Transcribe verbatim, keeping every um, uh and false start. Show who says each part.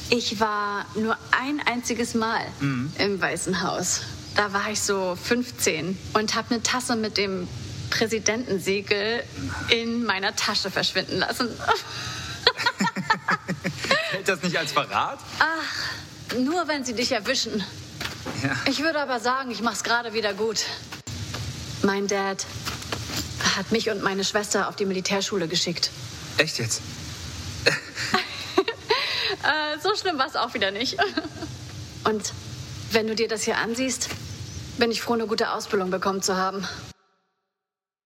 Speaker 1: Ich war nur ein einziges Mal mhm. im Weißen Haus. Da war ich so fünfzehn und habe eine Tasse mit dem Präsidentensiegel in meiner Tasche verschwinden lassen.
Speaker 2: Hält das nicht als Verrat?
Speaker 1: Ach, nur wenn sie dich erwischen.
Speaker 2: Ja.
Speaker 1: Ich würde aber sagen, ich mach's gerade wieder gut. Mein Dad hat mich und meine Schwester auf die Militärschule geschickt.
Speaker 2: Echt jetzt?
Speaker 1: äh, so schlimm war es auch wieder nicht. Und wenn du dir das hier ansiehst, bin ich froh, eine gute Ausbildung bekommen zu haben.